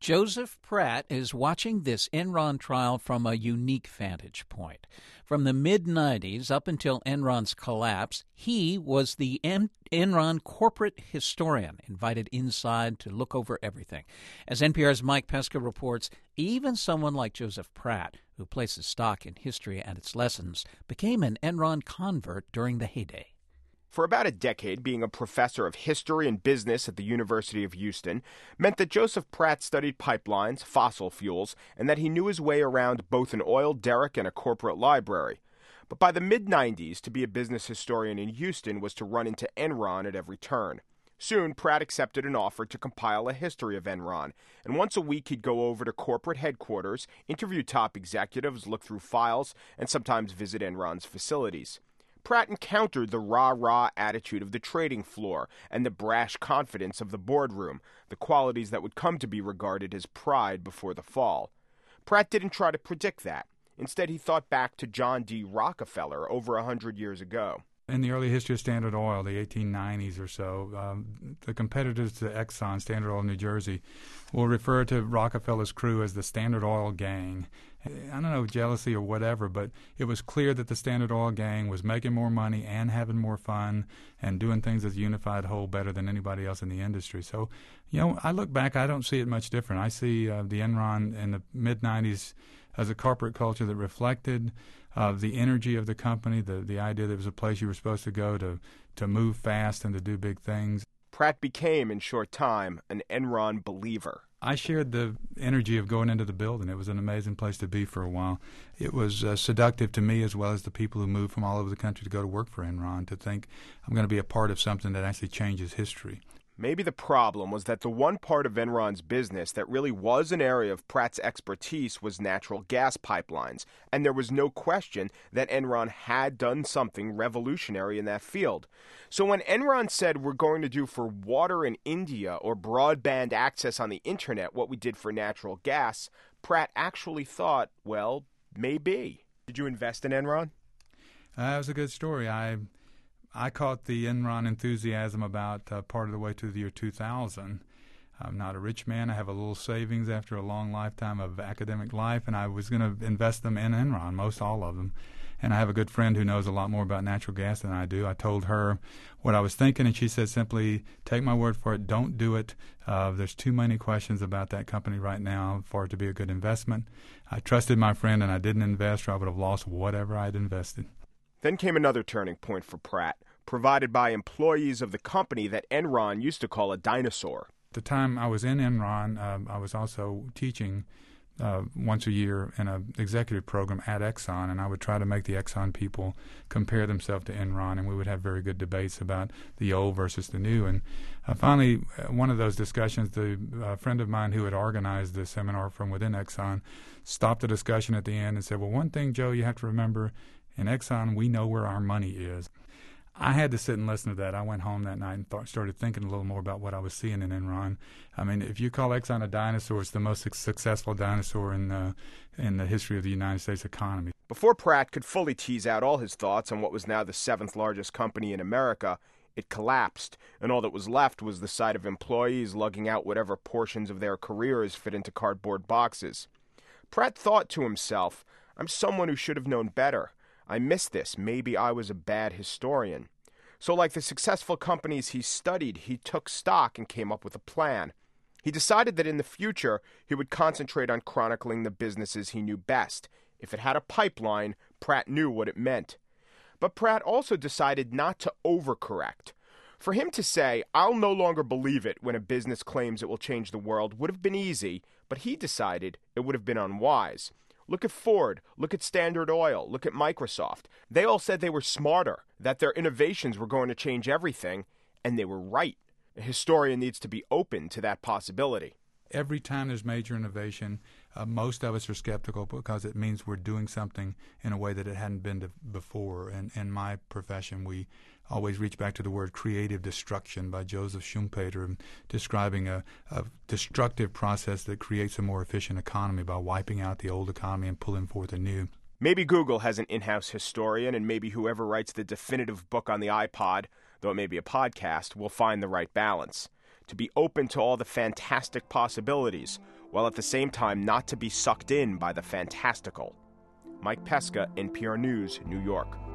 Joseph Pratt is watching this Enron trial from a unique vantage point. From the mid-'90s up until Enron's collapse, he was the Enron corporate historian, invited inside to look over everything. As NPR's Mike Pesca reports, even someone like Joseph Pratt, who places stock in history and its lessons, became an Enron convert during the heyday. For about a decade, being a professor of history and business at the University of Houston meant that Joseph Pratt studied pipelines, fossil fuels, and that he knew his way around both an oil derrick and a corporate library. But by the mid-'90s, to be a business historian in Houston was to run into Enron at every turn. Soon, Pratt accepted an offer to compile a history of Enron, and once a week he'd go over to corporate headquarters, interview top executives, look through files, and sometimes visit Enron's facilities. Pratt encountered the rah-rah attitude of the trading floor and the brash confidence of the boardroom, the qualities that would come to be regarded as pride before the fall. Pratt didn't try to predict that. Instead, he thought back to John D. Rockefeller over 100 years ago. In the early history of Standard Oil, the 1890s or so, the competitors to Exxon, Standard Oil New Jersey, will refer to Rockefeller's crew as the Standard Oil Gang. I don't know, jealousy or whatever, but it was clear that the Standard Oil Gang was making more money and having more fun and doing things as a unified whole better than anybody else in the industry. So, I look back, I don't see it much different. I see the Enron in the mid-'90s as a corporate culture that reflected the energy of the company, the idea that it was a place you were supposed to go to move fast and to do big things. Pratt became, in short time, an Enron believer. I shared the energy of going into the building. It was an amazing place to be for a while. It was seductive to me as well as the people who moved from all over the country to go to work for Enron, to think I'm going to be a part of something that actually changes history. Maybe the problem was that the one part of Enron's business that really was an area of Pratt's expertise was natural gas pipelines, and there was no question that Enron had done something revolutionary in that field. So when Enron said we're going to do for water in India or broadband access on the internet what we did for natural gas, Pratt actually thought, well, maybe. Did you invest in Enron? That was a good story. I caught the Enron enthusiasm about part of the way through the year 2000. I'm not a rich man. I have a little savings after a long lifetime of academic life, and I was going to invest them in Enron, most all of them. And I have a good friend who knows a lot more about natural gas than I do. I told her what I was thinking, and she said simply, take my word for it, don't do it. There's too many questions about that company right now for it to be a good investment. I trusted my friend, and I didn't invest, or I would have lost whatever I'd invested. Then came another turning point for Pratt, provided by employees of the company that Enron used to call a dinosaur. At the time I was in Enron, I was also teaching once a year in an executive program at Exxon, and I would try to make the Exxon people compare themselves to Enron, and we would have very good debates about the old versus the new. And finally, one of those discussions, a friend of mine who had organized the seminar from within Exxon stopped the discussion at the end and said, well, one thing, Joe, you have to remember, in Exxon, we know where our money is. I had to sit and listen to that. I went home that night and started thinking a little more about what I was seeing in Enron. I mean, if you call Exxon a dinosaur, it's the most successful dinosaur in the history of the United States economy. Before Pratt could fully tease out all his thoughts on what was now the seventh largest company in America, it collapsed, and all that was left was the sight of employees lugging out whatever portions of their careers fit into cardboard boxes. Pratt thought to himself, I'm someone who should have known better. I missed this. Maybe I was a bad historian. So like the successful companies he studied, he took stock and came up with a plan. He decided that in the future, he would concentrate on chronicling the businesses he knew best. If it had a pipeline, Pratt knew what it meant. But Pratt also decided not to overcorrect. For him to say, I'll no longer believe it when a business claims it will change the world would have been easy, but he decided it would have been unwise. Look at Ford, look at Standard Oil, look at Microsoft. They all said they were smarter, that their innovations were going to change everything, and they were right. A historian needs to be open to that possibility. Every time there's major innovation, most of us are skeptical because it means we're doing something in a way that it hadn't been before. And in my profession, we always reach back to the word creative destruction by Joseph Schumpeter, describing a destructive process that creates a more efficient economy by wiping out the old economy and pulling forth a new. Maybe Google has an in-house historian, and maybe whoever writes the definitive book on the iPod, though it may be a podcast, will find the right balance. To be open to all the fantastic possibilities, while at the same time not to be sucked in by the fantastical. Mike Pesca, NPR News, New York.